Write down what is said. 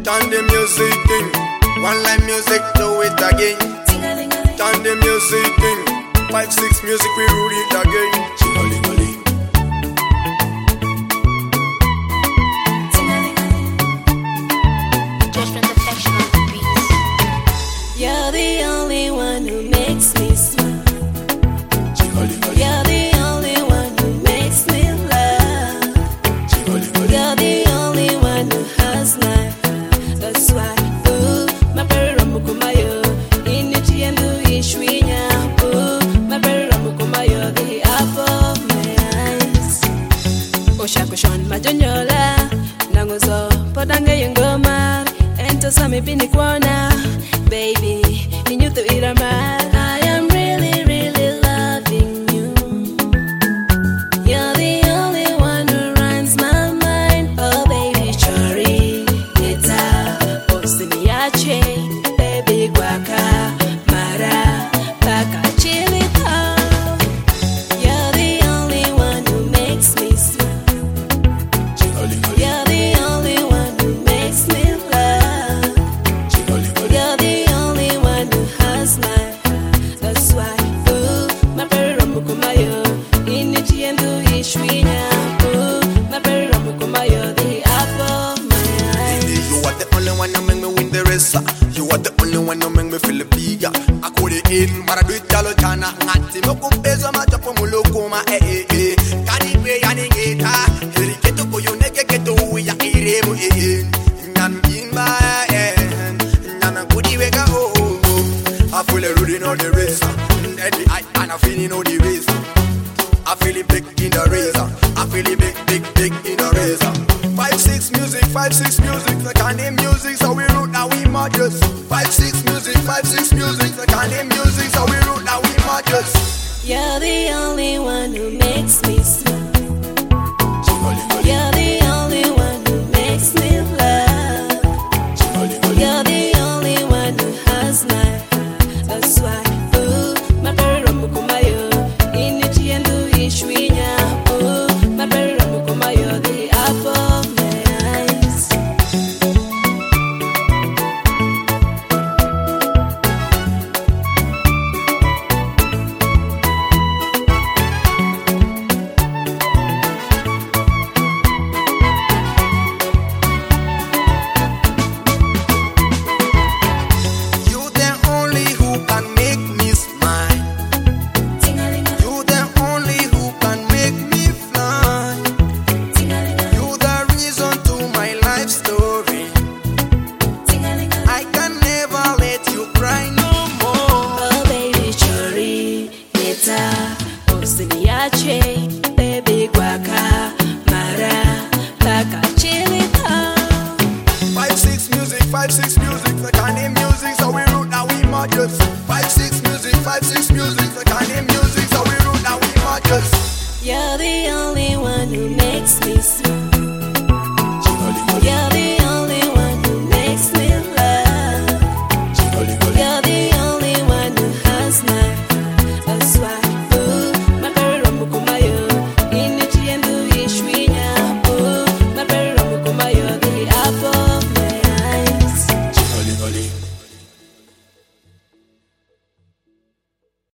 Turn the music thing. One line music, do it again. Turn the music thing. 5-6 music, we rule it again. Ching-a-ling-a-ling. You're the only one who makes me smile. You're the only one who makes me laugh. You're the only one who has my heart. That's why, ooh, my very ramukumayo. Initi and do ishwinya. Ooh, my very ramukumayo. The apple of my eyes. Oshakushon majonyola. Nangozo, podange yungomar. Ento sami pinikwana. Baby, you to eat a man. I am really, really loving you. You're the only one who runs my mind. Oh, baby, chori, nita, osimiache, baby, guaca, mara, baka, chili, you're the only one who makes me smile. You're the only one who makes me laugh. You're the only one who has my heart. That's why, ooh, my very ramukumayo. Initi and do ishwinya. Ooh, my very ramukumayo. The apple of my eyes. You are the only one who make me win the race. You are the only one who make me feel bigger. I could it in, but I do it all the time. Ngati mokumpezo machapo mulokuma Kani pe yani geta. Heriketo koyo neke keto uya iremo Nam imba Nana kudi wega I feel it rooting on the race. And I feel it on the race. I feel it big in the razor. I feel it big, big, big in the razor. 5-6 music, 5-6 music. The kind of music, so we root now we modest. 5-6 music, 5-6 music. The kind of music, so we root now we modest. You're the only one who makes me smile. You're the only one who makes me laugh. You're the only one who has my heart. That's why, ooh, my very ramukumayo. Initi and do ishwinya. Ooh, my very ramukumayo. The apple of my eyes. You the only who can make me smile. You the only who can make me fly. You the reason to my life story. I can never let you cry no more. Oh, baby, chori, nita, osimiache, baby, guaca, mara, baka, chili, 5-6 music, 5-6 music. The kind of music, so we root now we modest. 5-6 music, 5-6 music. The kind of music, so we root now we modest. You're the only one who makes me smile. You're the only one who makes me laugh. You're the only one who has my heart. That's why.